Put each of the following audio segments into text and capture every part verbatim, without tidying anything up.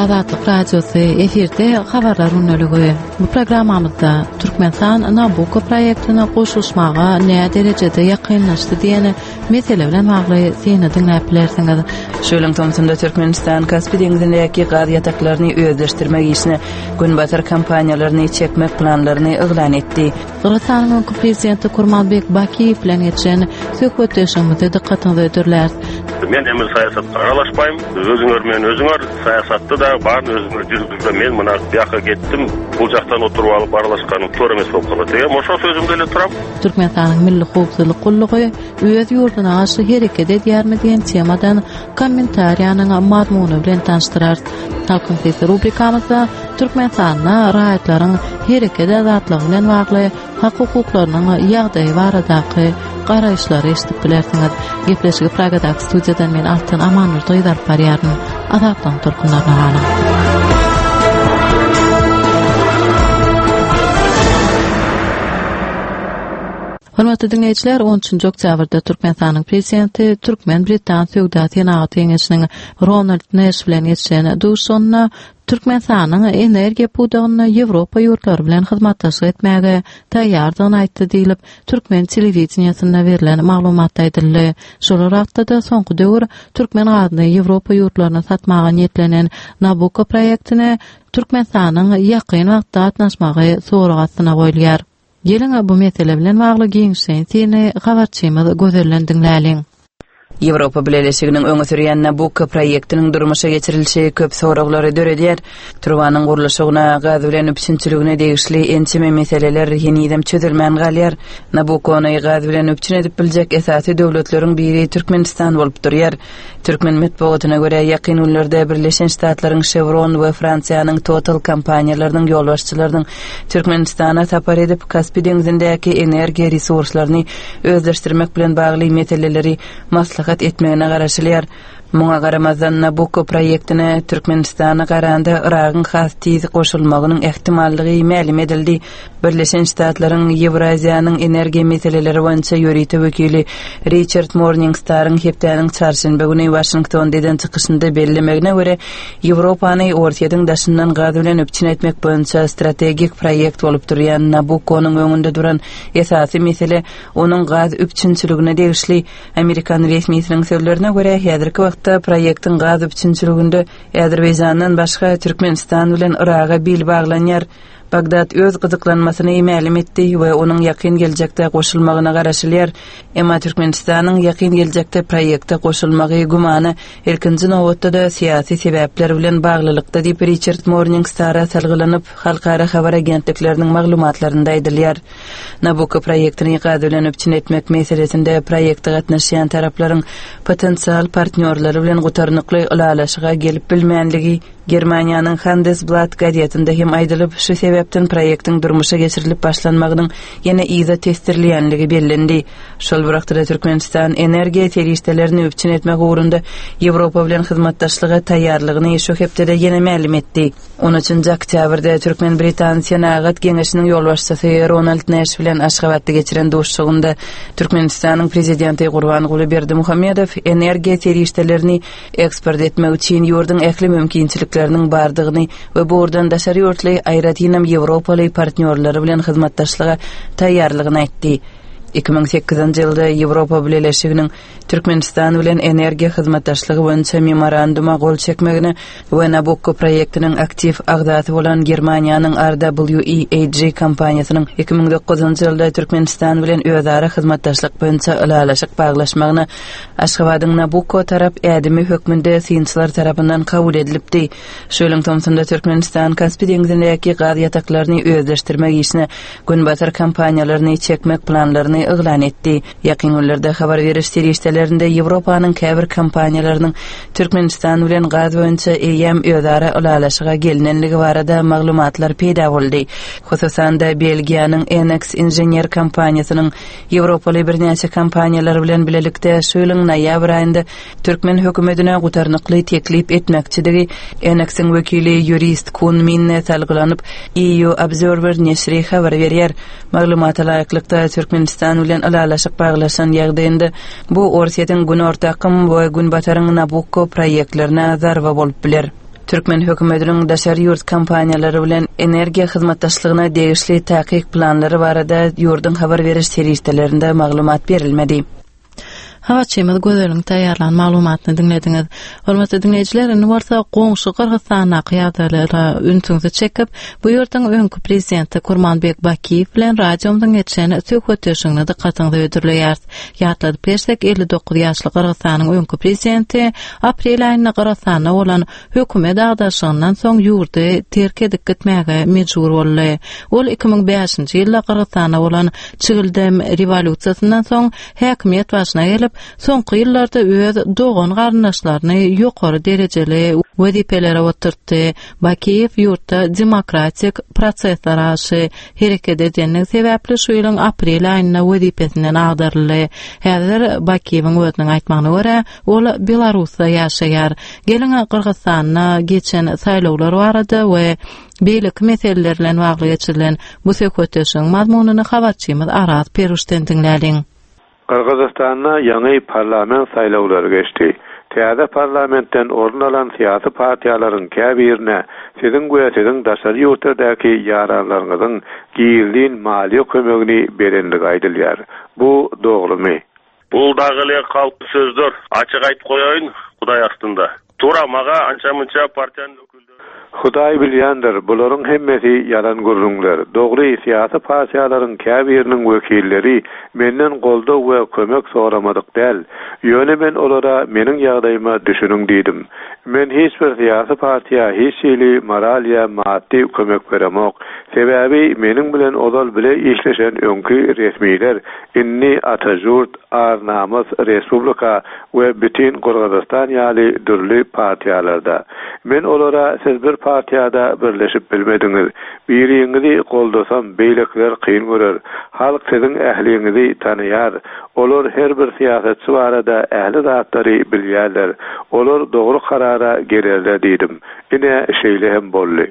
Azatlyk radiosu efirde habarlar önlügi. Bu programmamızda Türkmenistan Nabucco proyektine goşulmaga näme derejede ýakynlaşdy diýeni mesele bilen bagly seni dinläp bilersiňiz. Şöyle Tomsonda Türkmenistan Kaspy deňizindäki gaz ýataklaryny özleşdirmek işine Günbatar kampaniýalaryny çekmek planlaryny eglan etdi. Kırgızstanyň prezidenti Kurmanbek Bakiýew bilen geçen söhbetleşmede dikkatini ödürler. Men emel saýasatga aralaşmaýym. Özüňөр men özüňөр saýasatda da bar özüňөр ýürgüzde men muna ýaka getdim. Bu jakdan oturup alyp aralaşkanyň töre emes bolup galat. Eger oşo sözümde ele turam. Türkmenistanyň milli howpsuzlyk gullugy öz ýurduna aşy hereket edýärmi diýen temadan kommentariýanyň mazmuny bilen tanıştyrar. Halkyň sesi rubrikamyzda Türkmenistanyň raýatlaryň hereket azatlygy bilen bagly hak hukuklarynyň ýagdaýy baradaky garaýşlary eşitip bilersiňiz. Gepleşigi Pragadan studiýadan men Altan Amanur toýdar barýaryn azatlyň turkunlaryna gana. Hormatly dinleýijiler, on üçinji oktýabrda Türkmenistanyň prezidenti Türkmen Britan Söwdat Senaty Eňeşiniň Ronald Neş bilen geçen duşunda Türkmenistanyň energiýa pudagyny Ýewropa ýurtlary bilen hyzmatdaşlyk etmäge taýýardygyny aýtdy diýilip Türkmen telewizioniýasyna berilen maglumatda aýdyldy. Şol wagtda da soňky döwür Türkmen gazyny Ýewropa ýurtlaryna satmaga niýetlenen Nabucco proyektine Türkmenistanyň ýakyn wagtda atnaşmagy soragatsyna goýulýar. Gelin bu mesele bilen bagly giňişen seni habarçymyz gözellen dinläliň. Ýewropa Birleşiginiň öňe sürýän Nabucco proyektiniň durmuşa geçirilişi köp soraglary döredýär. Turwanyň gurulşygyna, gaz bilen üpçünçiligine degişli ençeme meseleler ýeniden çözülmän galýar. Nabuccony gaz bilen üpçün edip biljek esasy döwletleriň biri Türkmenistan bolup durýar. Türkmen medeniýetyne görä ýakyn ýyllarda Birleşen Ştatlaryň Chevron we Fransiýanyň Total kompaniýalarynyň ýolbaşçylarynyň Türkmenistana tapar edip Kaspy deňizindäki energiýa resurslaryny özleşdirmek bilen bagly meseleleri maslahat etmegine garaşylýar. Muňa garamazdan Nabucco proyektine Türkmenistana garanda Iragyň has tizi goşulmagynyň ehtimallygy ma'lum edildi. Birleşen Ştatlaryň Ýewraziýanyň energiýa meseleleri boýunça ýörüýte wekili Richard Morningstar'yň hepdeniň çarşamba güni Washingtondan çykyşynda bellemegine görä Ýewropany ortaýadyň daşyndan gaz bilen öpçün etmek boýunça strategik proyekt bolup durýan Nabucconyň öňünde duran esasy mesele onuň gaz öpçünçiligine degişli. Amerikan resmiýetiniň sözlerine görä häzirki wagtda proyektin gaz öpçünçiliginde Azerbaýjandan başga Türkmenistan bilen Iraga bil baglanýar. Bagdad öz gyzyklanmasyny ma'lum etdi we onuň ýakyn geljekde goşulmagyna garaşylýar. Emma Türkmenistanyň ýakyn geljekde proyektde goşulmagy gumany erkinji nowatda da syýasy sebäpler bilen baglylykda diýip Richard Morningstar salgylanyp halkara habar agentlikleriniň maglumatlarynda aýdylýar. Nabucco proyektini gaz bilen öpçün etmek meselesinde proyektde gatnaşýan taraplaryň potensial partnýorlary bilen gutarnykly ulalaşyga gelip bilmänligi Germaniýanyň Handelsblatt gazetinde hem aýdylyp, şu sebäpden proyektiň durmuşa geçirilip başlanmagynyň ýene iýde testirlenligi bellendi. Şol wagtda Türkmenistan energiýa terişdelerini öpçün etmek uğrunda Ýewropa bilen hyzmatdaşlyga taýýarlygyny şu hepde ýene ma'lum etdi. on üçinji oktýabrda Türkmen Britan Senaty Geňeşiniň ýolbaşçysy Ronald Neş bilen Aşgabatda geçiren duşşugynda Türkmenistanyň prezidenti Gurbanguly Berdimuhammedow energiýa terişdelerini eksport etmek üçin ýurdun ähli mümkinçilikleriniň bardygyny we bu urdan daşary ýurtly aýratynam Ýewropaly partnýorlary bilen hyzmatdaşlyga taýýarlygyny aýtdy. iki ming sekizinji ýylda Ýewropa Birleşiginiň Türkmenistan bilen energiýa hyzmatdaşlygy boýunça memoranduma gol çekmegine we Nabucco proyektiniň aktiv agdaty bolan Germaniýanyň R W E A G kompaniýasynyň iki ming dokuzunji ýylda Türkmenistan bilen özara hyzmatdaşlyk boýunça ulalaşyk baglaşmagyny Aşgabatyň Nabucco tarap ädimi hökmünde synçylar tarapyndan kabul edilipdi. Şöyle Tomsonda Türkmenistan Kaspy deňizindäki gaz ýataklaryny özleşdirmek işine Günbatar kompaniýalaryny çekmek planlaryny eglan etdi. Ýakyn ýyllarda habar beriş terişdelerinde Ýewropanyň käbir kompaniýalarynyň Türkmenistan bilen gaz boýunça eýem özara ulalaşyga gelinenligi barada maglumatlar peýda boldy. Hususan da Belgiýanyň Enex Inженер kompaniýasynyň Ýewropaly bir näçe kompaniýalar bilen bilelikde şu ýylyň noýabr aýynda Türkmen hökümetine gutarnykly teklip etmekçidigi Enex'iň wekili ýurist Kun Minne talgylanyp E U Observer nesri habar berýär. Maglumatlar aýaklykda Türkmenistan bilen alalaşyk baglaşan ýagdaýynda bu orsiýetiň gün ortakym we Günbataryň Nabucco proyektlerine zarba bolup biler. Türkmen hökümetiniň daşary ýurt kompaniýalary bilen energiýa hyzmatdaşlygyna degişli takyk planlary barada ýurdun habar beriş serýetlerinde maglumat berilmedi. Hava çemel gözlerin taýýarlan maglumatyny dinlediňiz. Hormatly dinleýijiler, indi bolsa goňşy Kyrgyzstana ýagdaýlara ünsüňizi çekip, bu ýurtyň öňkü prezidenti Kurmanbek Bakiýew bilen radiomdan geçen söhbet öşüňne dikkatyňizi ödürleýär. Ýatlady persek elli dokuz ýaşly Kyrgyzstanyň öňkü prezidenti aprel aýyna Kyrgyzstana bolan hökümet agdaşygyndan soň ýurdy terk edip gitmäge mejbur boldy. Ol iki ming beşinji ýylda Kyrgyzstana bolan çygıldym rewolýusiýasyndan soň häkimiýet başyna gelip, soňky ýyllarda öz dogan garnaşlaryny ýokary derejeli wezipelere oturtdy. Bakiýew ýurtda demokratik prosesler aşy hereket edenlik sebäpli şu ýylyň aprel aýyna wezipesinden agdaryldy. Häzir Bakiýewiň özüniň aýtmagyna görä, ol Belarusda ýaşaýar. Gelin Kyrgyzstana geçen saýlawlar barada we beýlik meseleler bilen bagly geçirilen bu söhbetleşiň mazmunyny habarçymyz Araz Peruşten dinläliň. Kırgızistan'da yeni parlament saýlawlary geçdi. Täze parlamentden orun alan siyasi partiýalaryň käbirine siziň we siziň daşary ýurtdaky ýaranlaryňyzyň giýildiň maliýe kömegini berenligi aýdylýar. Bu dogrymy? Bul dagly halky sözdür. Açyk aýtyp goýaýyn, Hudaý astynda. Tura maga ança-munça partiýanyň Hudaý bilýändir, bularyň hemmesi yalan gurrunlar. Dogry siyasi partiýalaryň käbiriniň wekilleri menden goldaw we kömek soramadyk däl. Ýöne men olara meniň ýagdaýyma düşünüň diýdim. Men hiç bir siyasi partiýa hiç ýyly moral ýa maddi kömek beremok. Sebäbi meniň bilen odal bile işleşen öňkü resmiler inni Atajurt, Arnamys, Respublika we bütün Kyrgyzstan ýaly dürli partiýalarda. Men olara siz bir partiýada birleşip bilmediňiz. Biriňizi goldasam beýlekler kyn görer. Halk siziň ähliňizi tanýar. Olar her bir siýasatçy barada ähli zatlary bilýärler. Olar dogry karara gererler diýdim. Ine şeýle hem boldy.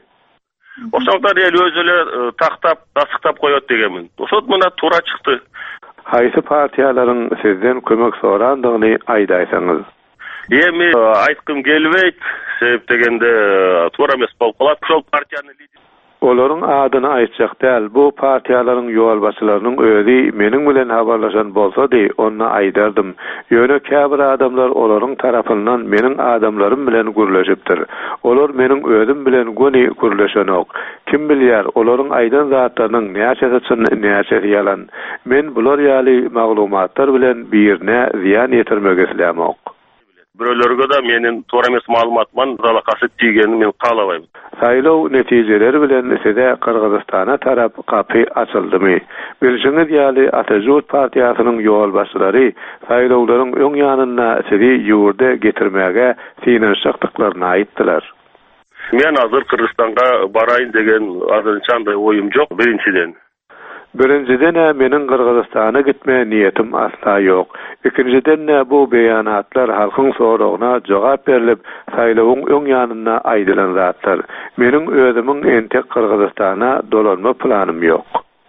Oşaqda el özüle taktap, tasıktap koyot degemin. Osot muna tura çykdy. Haýsy partiýalaryň sizden kömek sorandygyny aýdaýsaňyz. Emi aýtkym gelbeyt, sebep degende tura mes bolup kalat. Şol partiýanyň Olaryň adyny aýtjak däl. Bu partiýalaryň ýolbaşçylarynyň özi meniň bilen habarlaşan bolsady, onu aýdardym. Ýöne käbir adamlar olaryň tarapyndan meniň adamlarym bilen gürleşipdir. Olar meniň özüm bilen göni gürleşenok. Kim bilýär, olaryň aýdan zatlarynyň näçesi üçin näçesi ýalan. Men bular ýaly maglumatlar bilen birine ziýan ýetirmek islämok. Birölerge da menin toğra emes maglumatman zalakasy tiýgenini men kalabaým. Saýlaw netijeleri bilen size Kyrgyzstana tarap kapy açyldymy? Bilşiňiz ýaly Atajurt partiýasynyň ýolbaşçylary saýlawlaryň öň ýanyna sizi ýurda getirmäge synanşykdyklaryny aýtdylar. Men hazır Kyrgyzstanga baraýyn degen azyrçanday oýum jok birinçiden. Birinciden meniň Kyrgyzstana gitme niýetim asla ýok. Ikinciden bu beýanatlar halkyň soragyna jogap berilip, saýlawyň öň ýanyna aýdylan zatlar. Meniň özümiň entek Kyrgyzstana dolanma planym ýok.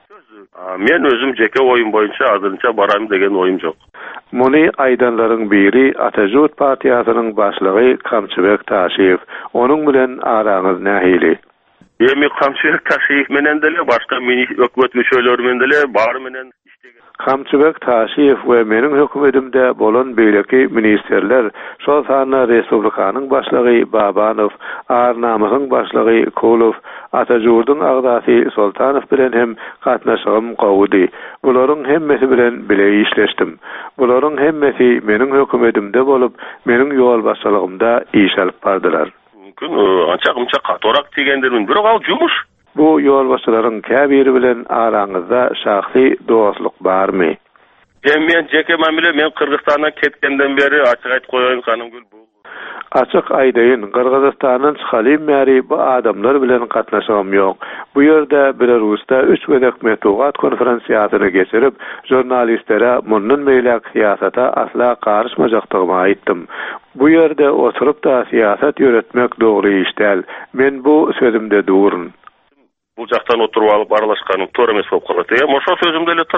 Men özüm jeke oýum boýunça azyrynça baraýym degen oýum jok. Muny aýdanlaryň biri Atajurt partiýasynyň başlygy Kamçybek Taşiýew. Onuň bilen araňyz nähili? Emi Kamçybek Taşiýew menen dele başga meni hökümet güçleri menen dele bar menen işlegen. Kamçybek Taşiýew we meniň hökümetimde bolan beýleki ministerler şol sany Respublikanyň başlygy Babanow, Arnamysyň başlygy Kolow, Atajurt'un agdasy Sultanow bilen hem gatnaşygym gowdy. Bularyň hemmesi bilen bile işleşdim. Bularyň hemmesi meniň hökümetimde bolup, meniň ýol başçylygymda iş alyp bardylar. Ança-munça katorak diýgendirmin, birok al jumuş. Bu ýolbaşçylaryň käbiri bilen araňyzda şahsy dostluk barmy? Men jeke mamile men Kyrgyzstandan ketkenden beri açyk aýtyp goýaýyn Kanymgül bu. Açyk aýdaýyn, Kyrgyzstandan çykalym bäri bu adamlar bilen gatnaşygym ýok. Bu ýerde Belarusda üç gözek metbuat konferensiýasyny geçirip, jurnalistlere mundan meýlek siýasata asla garşmajakdygymy aýtdym. Bu ýerde oturup da siýasat ýöretmek dogry iş däl. Men bu sözümde durun. Bu jaktan oturup alyp aralaşkanyň toğra emes bolup galat. Eýe, moşo sözümde ele turam.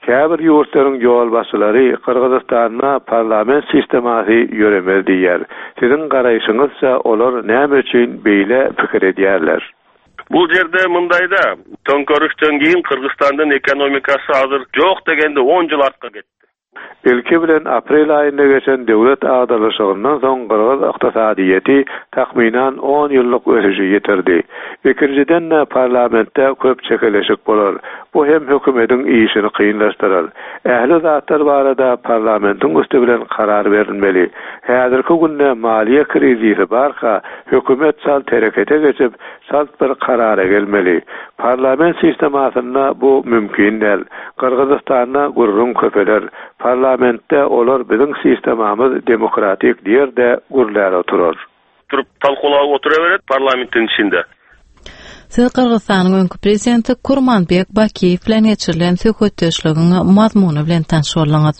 Käbir ýurtlaryň ýol başçylary Kyrgyzstanda parlament sistemasy ýöremez diýer. Sizin garaýşyňyzça olar näme üçin beýle pikir edýärler? Bu jerde mındayda tönkörüşden giyin Kırgızstandın ekonomikası hazır yok degende on yıl artga getdi. Ilki bilen aprel aýynda geçen döwlet agdalyşygynyň soň Kyrgyz ykdysadyýety tahminan on ýyllyk ösüşi ýetirdi. Ikinciden parlamentde köp çekeleşik bolar. Bu hem hökümetiň işini kıyınlaştyrar. Ähli zatlar barada parlamentiň üstü bilen karar berilmeli. Häzirki günde maliýe krizisi barka hökümet sal terekete geçip salt bir karara gelmeli. Parlament sistemasynda bu mümkin däl. Kyrgyzstanda gurrun köpeler. Parlamentde olar biziň sistemamiz demokratik diýerde gurlar oturar. Turup talkulap oturaberet parlamentin içinde. Siz Kyrgyzstanyň öňkü prezidenti Kurmanbek Bakiýew bilen geçirilen söhbetdeşligiň mazmuny bilen tanşylaňyz.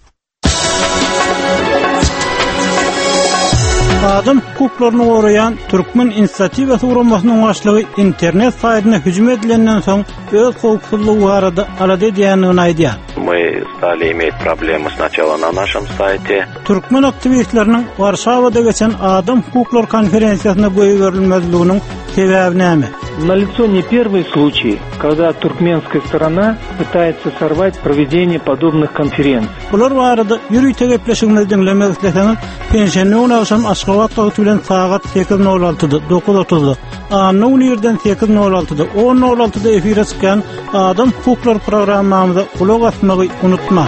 Adam hukuklaryny goraýan Türkmen inisiatiwasy gurulmasynyň başlygy internet saýtyna hüjüm edilenden soň öz howpsuzlygy barada alady diýenini aýdýar. Мы стали иметь проблемы сначала на нашем сайте. Türkmen aktivistlerinin Warşawada geçen Adam hukuklar konferensiýasyna goýuberilmezliginiň sebebi näme? Налицо не первый случай, когда туркменская сторона пытается сорвать проведение подобных конференций. Bular barada ýürüýte gepleşigimizi dinlemek isleseňiz, pensiýany ýaşam Aşgabat wagty bilen saat sekiz nol altyda dokuz otuzda, anyň ýerden sekiz nol altyda on nol altyda efire çykan Adam hukuklar programmamyza kulak asmagy unutma.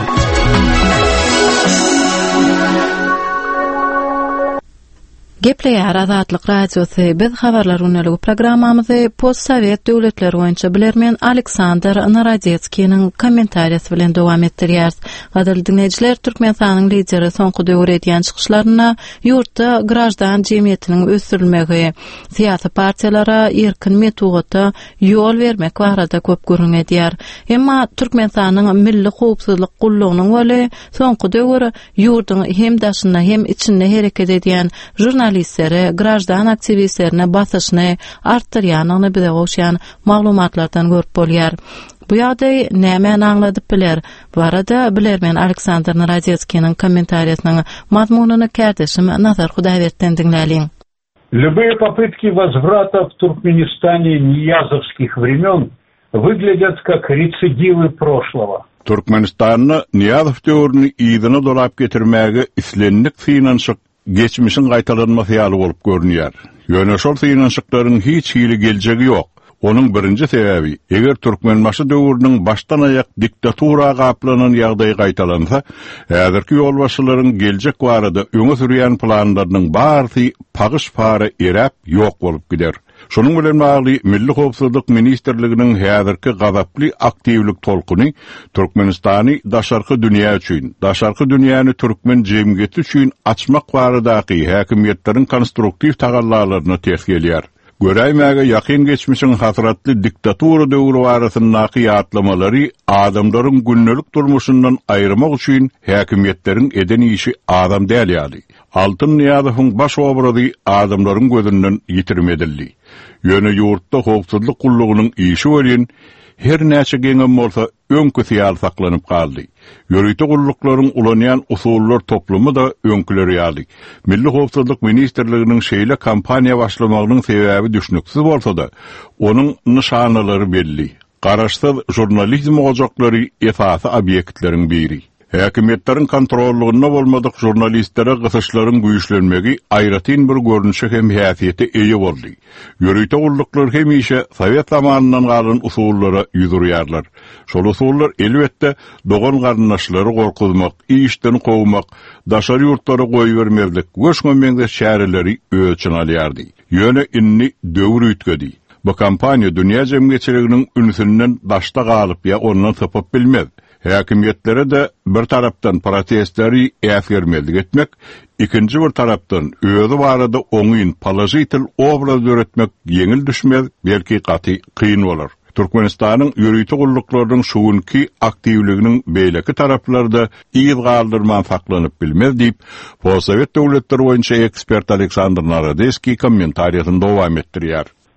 Gepleýär Azatlyk radiosy biz habarlar ünlügi programmamyzy postsovet döwletleri boýunça bilermen Aleksandr Narodetskiň kommentariýasy bilen dowam etdirýär. Gaderly dinleýijiler, Türkmenistanyň lideri soňky döwür edýän çykyşlaryna ýurtda grajdan jemgyýetiniň ösürilmegi, siýasy partiýalara erkin metodda ýol bermek barada köp görüň edýär. Emma Türkmenistanyň milli howpsuzlyk gullugynyň weli soňky döwür ýurdyň hem daşyna hem içinde hereket edýän jurnalistlere, grajdan aktivistlerine basyşyny artdyrýanyny bize goşýan maglumatlardan görüp bolýar. Bu ýagdaý näme aňladyp biler? Bu arada bilermen Aleksandr Narodetskiň kommentariýasynyň mazmunyny kärdeşim Nazar Hudaýberden dinläliň. Любые попытки возврата в Туркменистане ниязовских времен выглядят как рецидивы прошлого. Türkmenistan'ı Niyazov döwrüni ýygyna dolap getirmäge islenlik finansyk geçmişin gaýtalanma hyýaly bolup görünýär. Ýöne şol finansyklaryň hiç hili geljegi ýok. Onun birinci sebebi, eger Türkmenbaşy döwrüniň başdan aýak diktatura gaplanan ýagdaý gaýtalansa, häzirki ýolbaşçylaryň geljek barada öňe sürýän planlarynyň barysy pagyş-pary erap ýok bolup gider. Şonuň bilen bagly Milli Howpsuzlyk Ministrliginiň häzirki gazaply aktiwlik tolkuny Türkmenistany daşarky dünýä üçin, daşarky dünýäni türkmen jemgyýeti üçin açmak baradaky häkimetleriň konstruktiw tagallalaryny tesgelýär. Göräýmäge ýakyn geçmişiň hasratly diktatura döwri barasyndaky ýatlamalary adamlaryň günnelik durmuşyndan aýrymak üçin häkimetleriň eden işi adam däl ýaly. Altyn Niýazowyň baş obrazy adamlaryň gözünden ýitirmedildi. Ýöne ýurtda howpsuzlyk gullugynyň işi bolan her näçe geňem bolsa öňkü syýal saklanyp galdy. Ýörüýte gulluklaryň ulanýan usullar toplumy da öňküleri ýaly. Milli Howpsuzlyk Ministrliginiň şeýle kampaniýa başlamagynyň sebebi düşnüksiz bolsa da, onuň nyşanalary belli. Garaşsyz jurnalizm ojaklary esasy obyektleriň biri. Häkimetleriň kontrollugyna bolmadyk jurnalistlere gysyşlaryň güýçlenmegi aýratyn bir görnüşe hem häsiýete eýe boldy. Ýörüýte gulluklar hemişe Sowet zamanyndan galan usullara ýüzürýärler. Şol usullar elbetde dogan garnaşlary gorkuzmak, işden gowmak, daşary ýurtlary goýbermezlik, göçmenmekde şäherleri ölçün alýardy. Ýöne inni döwür üýtgedi. Bu kampaniýa dünýä jemgyýetçiliginiň ünsünden daşda galyp ýa ondan tapyp bilmez. Häkimetlere de bir tarapdan protestleri äsgermezlik etmek, ikinci bir tarapdan özü barada oňyn palajitil obraz öğretmek yeňil düşmez, belki gaty kyn bolar. Türkmenistanyň ýörüýte gulluklarynyň şuňky aktiwliginiň beýleki taraplarda ýyl galdyrman saklanyp bilmez diýip, Postsovet döwletleri boýunça ekspert Aleksandr Narodetskiň kommentariýasyny dowam etdirýär.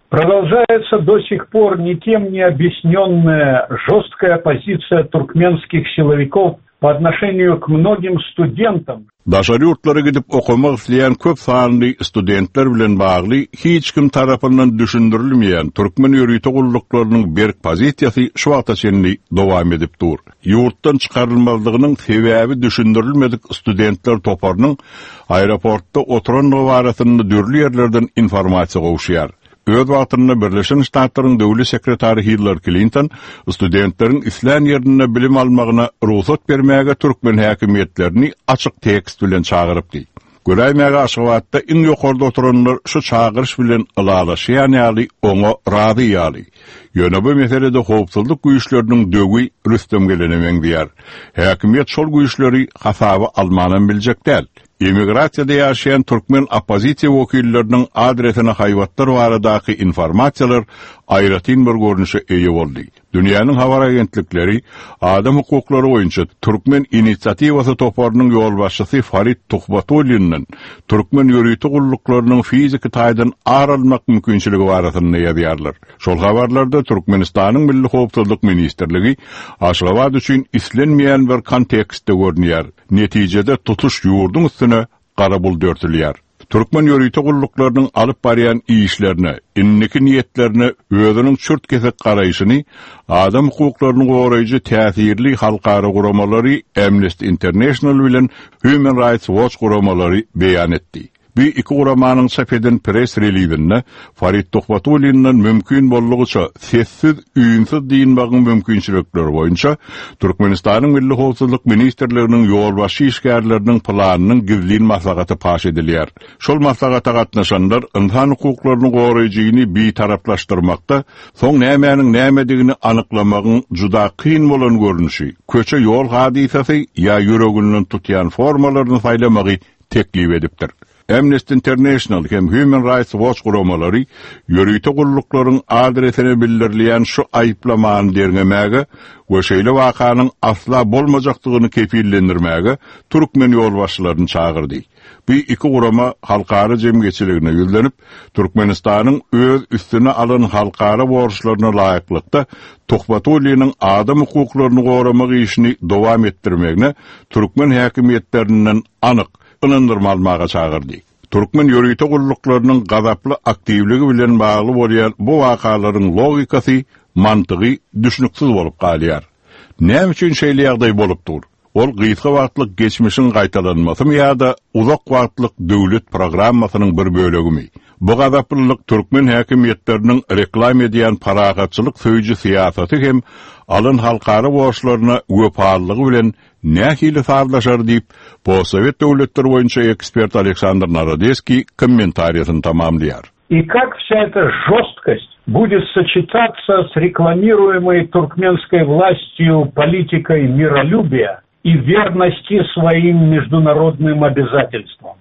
Продолжается до сих пор никем не объясненная жесткая позиция туркменских силовиков по отношению к многим студентам. Daşary ýurtlara gidip okumak isleýän köp sanly studentler bilen bagly hiç kim tarapyndan düşündirilmeýän türkmen ýörüýte gulluklarının berk pozisiýasy şu wagta çenli dowam edip dur. Ýurtdan çykarylmalygynyň sebäbi düşündirilmedik studentler toparynyň aeroportda oturan wagtyny dürli ýerlerden informasiýa gowşýar. Öz wagtynda Birleşen Ştatlaryň döwlet sekretary Hillary Clinton studentleriň islan ýerine bilim almagyna ruhsat bermäge türkmen häkimetlerini açyk tekst bilen çağırypdy. Göräýmäge aşgabatda iň ýokarda oturanlar şu çağırış bilen ılalaşýan ýaly oňa razy ýaly. Ýöne bu meselede howpsuzlyk güýçleriniň döwü Rüstem gelenemeň diýär. Häkimet şol güýçleri hasaby almanan biljek däl. Emigratsiyada ýaşaýan türkmen opozisiýa wekilleriniň adresine haýwatlar baradaky informasiýalar aýratyn bir görnüşe eýe boldy. Dünýäniň habar agentlikleri adam hukuklary boýunça türkmen inisiatiwasy toparynyň ýolbaşçysy Farid Tuhbatulynyň türkmen ýörüýte gulluklarynyň fiziki taýdan aralmak mümkinçiligi baratyny ýazýarlar. Şol habarlarda Türkmenistanyň Milli Howpsuzlyk Ministrligi Aşgabat üçin islenmeýän bir kontekstde görnýär. Netijede tutuş ýurdun üstüne gara bul dörtülýär. Türkmen ýörüýte gulluklarynyň alyp barýan işlerine, inniki niýetlerine özüniň çürt kesek garaýşyny adam hukuklaryny goraýjy täsirli halkara guramalary Amnesty International bilen Human Rights Watch guramalary beýan etdi. Bu iki guramanyň çap eden press releaseinde Farid Tuhbatulynyň mümkin bollugyça sessiz, üýünsiz diýinmegiň mümkinçilikleri boýunça Türkmenistanyň Milli Howpsuzlyk Ministrliginiň ýolbaşy işgärleriniň planynyň gizlin maslahaty paş edilýär. Şol maslahata gatnaşanlar insan hukuklaryny goraýjyny bitaraplaşdyrmakda, soň nämäniň nämedigini anyklamagyň juda kyn bolan görnüşi, köçe ýol hadisasy ýa ýüreginiň tutýan formalaryny saýlamagy teklip edipdir. Amnesty International hem Human Rights Watch guramalary ýörüýte gulluklaryň adresine bildirilýän şu aýplamany derňemäge we şeýle wakanyň asla bolmajakdygyny kepillendirmäge türkmen ýolbaşçylaryny çağırdy. Bu iki gurama halkara jemgyýetçiligine ýüzlenip Türkmenistanyň öz üstüne alan halkara borçlaryna laýyklykda Tuhbatulynyň adam hukuklaryny goramak işini dowam etdirmegine türkmen häkimetlerinden anyk ınandırmalmağa çağırdı. Türkmen ýörüýte gulluklarynyň gazaply aktivligi bilen bagly bolýan bu wakalaryň logikasy, mantygy düşünüksiz bolup galýar. Näme üçin şeýle ýagdaý bolupdyr? Ol gysga wagtlyk geçmişiň gaýtalanmasy ýa-da uzak wagtlyk döwlet programmasynyň bir bölegimi? Bu gazaplylyk türkmen häkimetleriniň reklam edýän paragatçylyk söýüji siýasaty hem alyn halkara borçlaryna wepalygy bilen nähili sarlaşar diýip, Possovet döwletleri boýunça ekspert Александр Narodeski kommentariýasyny tamamlaýar. И как вся эта жесткость будет сочетаться с рекламируемой туркменской властью политикой миролюбия и верности своим международным обязательствам?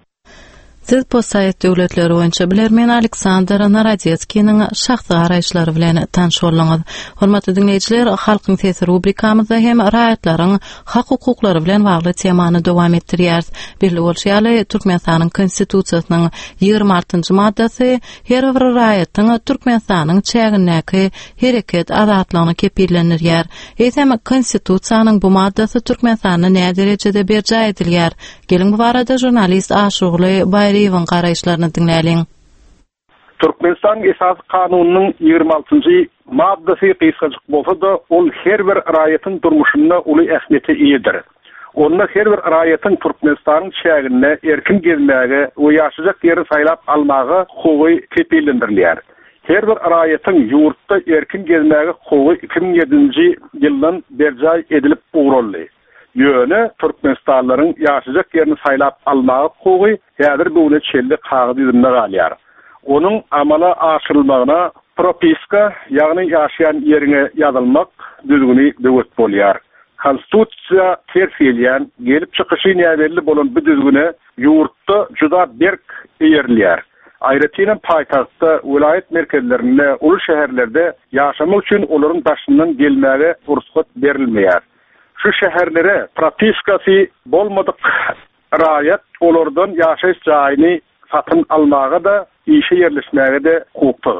Siz Possovet döwletleri boýunça bilermen Александр Narodeskiň şahsy garaýşlary bilen tanış bolňyz. Hormatly dinleýijiler, halkyň sesi rubrikamyzda hem raýatlaryň hak hukuklary bilen bagly temany dowam etdirýär. Belli bolýaly, Türkmenistanyň konstitusiýasynyň ýygrimi altyncy maddasy her bir raýatyň Türkmenistanyň çägindäki hereket azatlygyny kepillendirýär. Eýsem konstitusiýanyň bu maddasy Türkmenistanyň näme derejede berja edilýär? Gelin bu barada jurnalist Aşugly Baýryň garaýşlaryny dinläliň. Türkmenistan esas kanunynyň ýygrimi altyncy maddasy gysgaçyk bolsa da ol her bir raýatyň durmuşynda uly ähmiýeti iýdir. Onda her bir raýatyň Türkmenistanyň şäherine erkin gezmäge we ýaşajak ýeri saýlap almagy hukuky kepillendirilýär. Her bir raýatyň ýurtda erkin gezmäge hukuky iki bin ýedinji ýyldan berjay edilip ugruldy. Ýöne Türkmenistanlaryň ýaşajak ýerini saýlap almagy hukuky häzir bu çelli kagazy ýerinde galýar. Onuň amala aşyrylmagyna propiska, ýagny ýaşaýan ýerine ýazylmak düzgüni döwlet bolýar. Konstitusiýa terfilýän, gelip çykyşy näberli bolan bu düzgüne ýurtda juda berk ýerlýär. Aýratynam paýtagtda, vilayet merkezlerinde, ulu şäherlerde ýaşamak üçin olaryň daşyndan gelmäge ruhsat berilmeýär. Şu şäherlere propiskasy bolmadyk raýat olardan ýaşaýış jaýyny satyn almaga da, işe yerleşmäge de hukukly.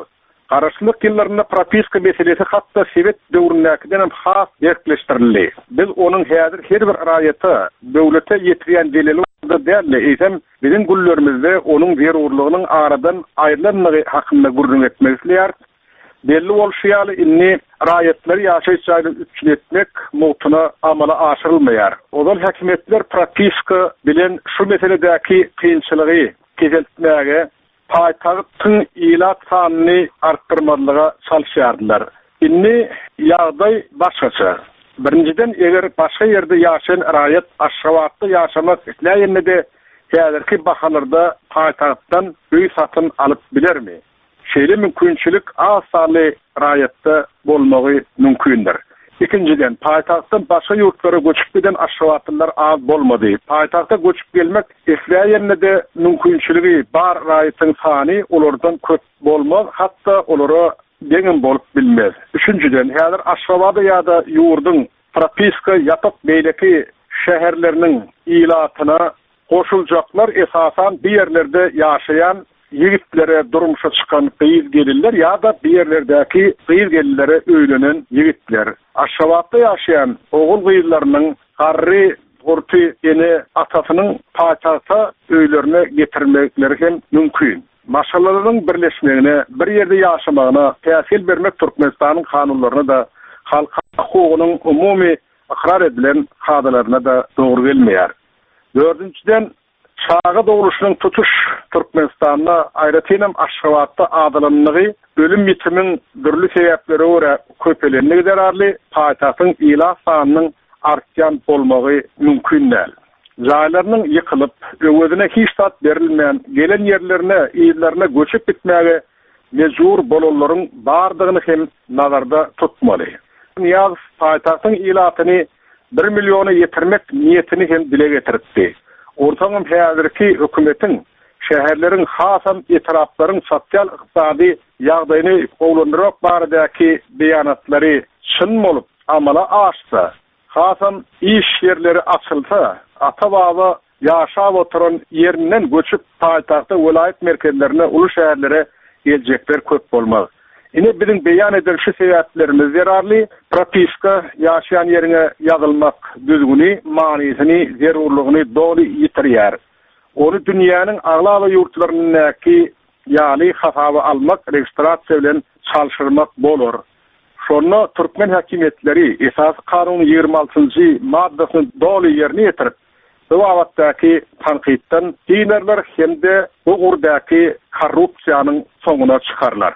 Garaşlyk ýyllarynda propiska meselesi hatda Sowet döwründäkinden hem has derkleşdirildi. Biz onun häzir her bir raýaty döwlete ýetirýän delili däl, eýsem bizim gullerimizde onun zerurlygynyň aradan aýrylanmagy hakynda gurrun etmekler. Belli bolşýaly inni raýatlar ýaşaýçyny üçletmek mowtuna amala aşyrylmaýar. Ozal häkimetler propiska bilen şu meseledäki kynçylygy kezeltmäge paýtagtyň ilat sanyny artdyrmalyga çalyşýardylar. Inni ýagdaý başgaça. Birinciden eger başga ýerde ýaşaýan raýat aşgabatda ýaşamak isleýände häzirki bahalarda paýtagtdan öý satyn alyp bilermi? Şeýle mümkinçilik az sanly raýatda bolmagy mümkindir. İkinciden, paýtagtdan başga ýurtlara göçüp giden aşgabatlar az bolmady. Paýtagta göçüp gelmek isleýände mümkinçiligi bar raýatyň sany olardan köp bolmaz, hatda olara deňin bolup bilmez. Üçüncüden, häzir aşgabada ýa-da ýurdun propiska ýatyp beýleki şäherleriniň ilatyna goşuljaklar esasan bir ýerlerde ýaşaýan yigitlere durmuşa çıkan kıyız gelirler ya da bir yerlerdeki kıyız gelirlere öylenen yigitler. Aşgabatda yaşayan oğul kıyızlarının garri orti yeni atasının paçata öylerine getirmekleri hem mümkün. Maşalarının birleşmegine, bir yerde yaşamağına täsir bermek Türkmenistan'ın kanunlarına da halka hukukunun umumi ikrar edilen kadalarına da doğru gelmeyer. Dördüncüden, çağı doğruluşunun tutuş Türkmenistan'na aýratynam Aşgabatda adalanlygy ölüm bitimin dürli sebäpleri öre köpelenligi derarly paýtagtyň ila sanynyň artýan bolmagy mümkin däl. Jaýlarynyň ýykylyp, öwedine hiç tat berilmeýän gelen ýerlerine, ýerlerine göçüp gitmäge mejbur bolanlaryň bardygyny hem nazarda tutmaly. Ýaz paýtagtyň ilatyny bir milyona ýetirmek niýetini hem dile getiripdi. Ortaňam häzirki hökümetiň şäherleriň hasam etraplaryň sosial ykdysady ýagdaýyny gowlandyrak baradaky beýanatlary çyn bolup amala aşsa, hasam iş yerleri açylsa, ata-baba ýaşap oturan ýerinden göçüp paýtagta welaýat merkezlerine, uly şäherlere geljekler köp bolmaz. Ine bizim beyan edilşi sebäplerimiz yararly, propiska ýaşaýan ýerine ýazylmak düzgüni, manysyny, zerurlygyny doly ýitirýär. Onu dünýäniň aglaly ýurtlarynyňky ýaly hasaby almak, registrasiýa bilen çalşyrmak bolar. Şonu Türkmen häkimetleri esas kanunyň ýygrima altynjy maddasyny doly ýerine ýetirip, bu wagtdaky tanqidden diýerler hemde bu urdaky korrupsiýanyň soňuna çykarlar.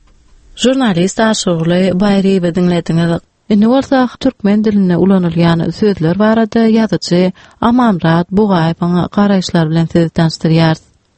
Jurnalist Aşuly Baýryby dinlediňiz. Indi bolsa türkmen diline ulanylýan sözler barada ýazyjy Amanrat Bugaýewiň garaýşlary bilen sizi tanıştyrýar.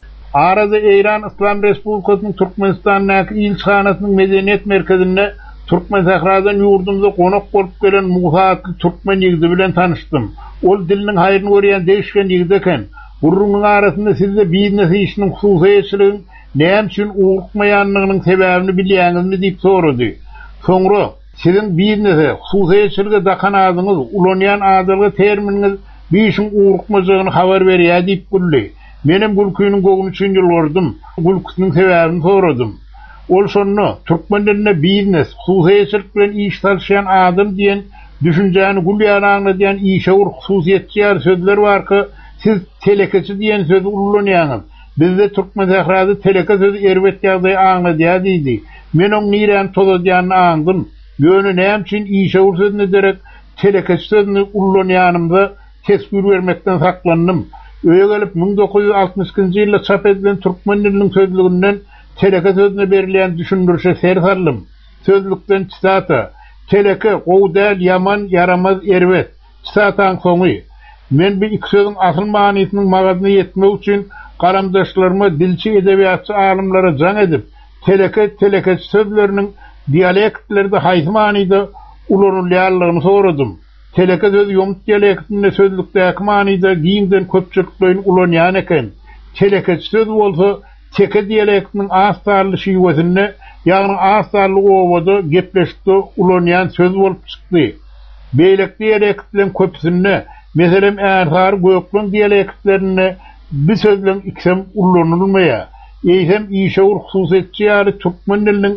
Arada Eýran Islam Respublikasynyň Türkmenistandaky ilçhanasynyň medeniýet merkezinde Türkmen sahradan ýurdumyza konak bolup gelen Musa türkmen ýigidi bilen tanışdym. Ol diliniň haýryny görýän değişken ýigidi eken. Gurrunun arasında sizde biznesi işinin hususiyetçiliğin näme üçin uğurtmayanlığının sebäbini bilýäňizmi diýip sorady. Soňra sizin biznesi hususiyetçiligi dakan adyňyz, ulanýan adalgy terminiňiz bir işin uğurtmajagyny habar berýär diýip güldi. Menem gülküniň gogunu üçin ýylgardym. Gülküniň sebäbini soradym. Ol şonu türkmen diline biznes, hususiyetçilik bilen iş tarşayan adam diýen düşünjäni gülýäraňy diýen işe ur hususiyetçiler sözler barky. Siz telekeçi diýen sözi ulanýaňyz. Bizde Türkmen sahrady teleke sözü erbet ýagdaý aňladýar diýdi. Men oň nirän tozadýanyny aňdym. Ýöne näme üçin işe ur sözüne derek telekeçi sözüni ulanýanymda tespir bermekden saklandym. Öýe gelip bin dokuz ýüz altymyşyncy ýylda çap edilen türkmen diliniň sözlüginden teleke sözüne berilýän düşündürüşe serharlym. Sözlükden çysata: teleke gowdal ýaman yaramaz erbet. Çysataň soňy: men bir iki sözün asıl manysynyň magazyny ýetmek üçin garamdaşlaryma dilçi edebiýatçy alymlara jan edip, teleke teleke sözleriniň dialektlerde haýsy manyda ulanylýarlygyny soradym. Teleke söz ýomut dialektinde sözlükdäki manyda giňden köpçülikden ulanýan eken. Teleke söz bolsa teke dialektiniň astarly şiwesinne, ýagny astarly owada gepleşdi ulanýan söz bolup çykdy. Beýlek dialektlerin köpsünne, meselem Ärsar Gökmen dialektlerine bir sözlen iksem ulanylmaýar. Eýsem işe ur hususiyetçi ýaly türkmen diliniň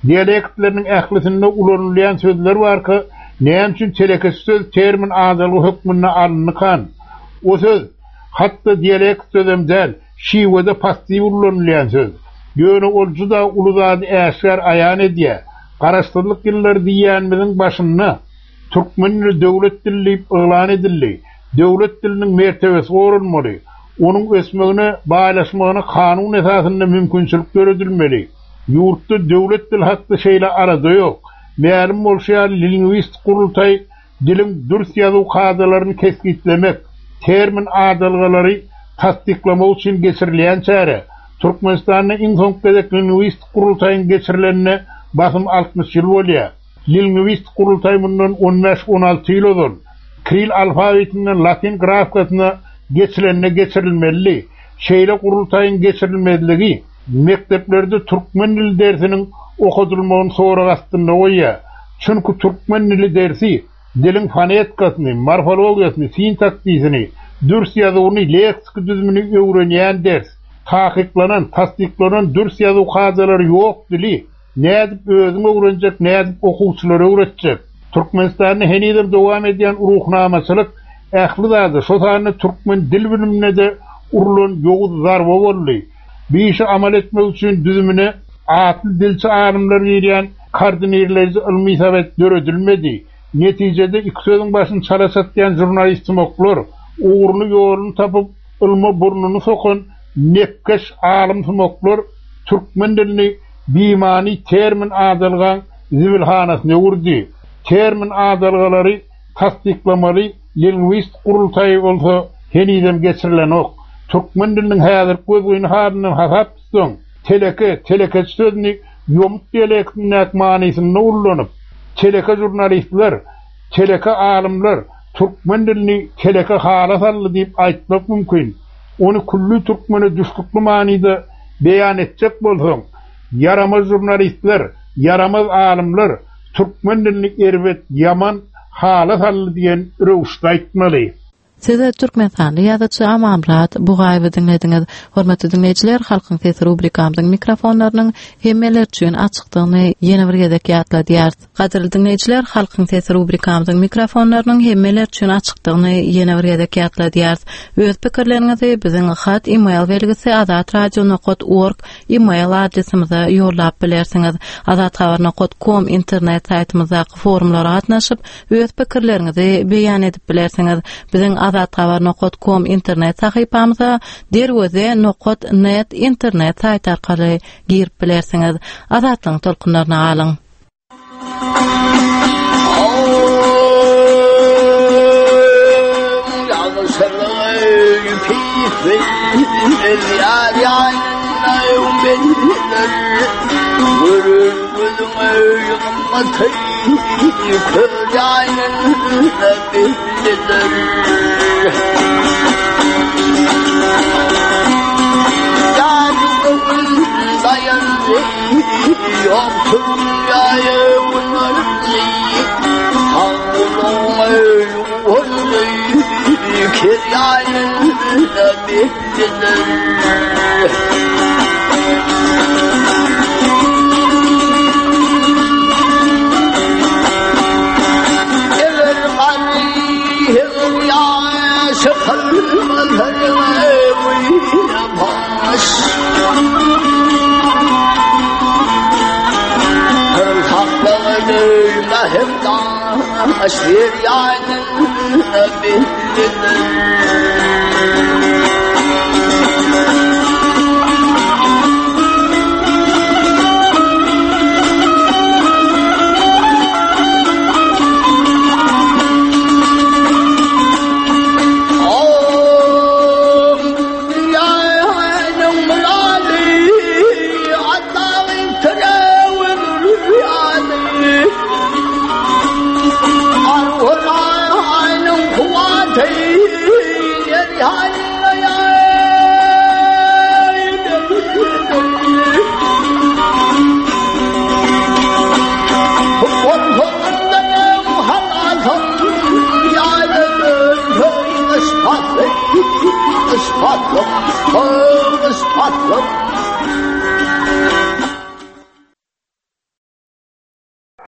Dialektlerinin ählisinde ulanılayan sözler var ki, näme üçin telekes söz termin adalygy hukmuna alınýan. O söz hatta dialekt sözem däl, şiwede passiw ulanılayan söz. Ýöne ol juda uluzady äşär aýan edýär. Garaşdyrlyk ýyllar diýýänimiziň başynda türkmen döwlet dili elan edildi. Döwlet diliniň mertebesi gorulmaly. Onuň ösmegine, baýlaşmagyna kanun esasynda mümkinçilik göredilmeli. Ýurtda döwlet dil hakda şeýle arada ýok. Mälim bolşýar lingwist gurultay dilin dürüst ýazyw kadalaryny keskitlemek, termin adalgalary tasdiklamak üçin geçirilýän çäre. Türkmenistanyň iň soňky lingwist gurultaýyň geçirilenine basym altmış ýyl bolýar. Lingwist gurultaý mundan on beş on alty ýyl ozal. Kiril alfabetinden latin grafikasyna geçirilene geçirilmeli. Şeýle gurultaýyň geçirilmezligi mekteplerde türkmen dili dersiniň okudulmagyny sorak astynda goýýar. Çünki türkmen dili dersi dilin fonetikasyny, morfologiýasyny, sintaksisini, dürüst ýazywyny, leksik düzümini öwrenýän ders. Takyklanan, tasdiklanan dürüst ýazyw kadalary ýok dili. Nädip özüň öwrenjek, nädip okuwçylara öwretjek. Türkmenistanyň henidem dowam edýän ruhnamaçylyk ähli zady şo sany türkmen dil bilimine de urulan ýoğuz zarba boldy. Bu işi amal etmek üçin düzümüne atıl dilçi alimler berýän koordinerlerji ilmi sebet döredilmedi. Netijede iki sözüň başyny çala satýan jurnalistmoklar uğurlu ýolunu tapyp ilmi burnuny sokan nekkeş alimsmoklar türkmen dilini bimani termin adalgan zibilhanasyna urdy. Termin adalgalary tasdiklamaly lingwist gurultaý bolsa henidem geçirilen ok. Türkmen diliniň häzir gözüni hadyny hasap tutsaň, teleke, teleke sözüni ýomuk dialektiniň manysyny ullanyp, teleke jurnalistler, teleke alimler türkmen dilini teleke hala saldy diýip aýtmak mümkin. Onu kullu türkmene düşkükli manyda beýan etjek bolsaň, yaramaz jurnalistler, yaramaz alimler türkmen dilini erbet yaman hala saldy diýen röwüşde aýtmaly. Size Türkmenistany ýazgıçy Amanrat Bugaýewy dinlediňiz. Hormatly dinleýijiler, halkyň sesi rubrikamyzyň mikrofonlarynyň hemmeler üçin açykdygyny ýene bir gezek ýatladýar. Gaderli dinleýijiler, halkyň sesi rubrikamyzyň mikrofonlarynyň hemmeler üçin açykdygyny ýene bir gezek ýatladýar. Öz pikirleriňizi biziň hat e-mail belgisi azat radio nokta org e-mail adresimize ýollap bilersiňiz. azat habar nokta com internet saýtymyza forumlara gatnaşyp öz pikirleriňizi beýan edip bilersiňiz. Biziň azat habar nokta com internet sahypamyza derweze nokta net internet saýty arkaly girip bilersiňiz. Azatlyň tolkunlaryna alyň. Aşir yani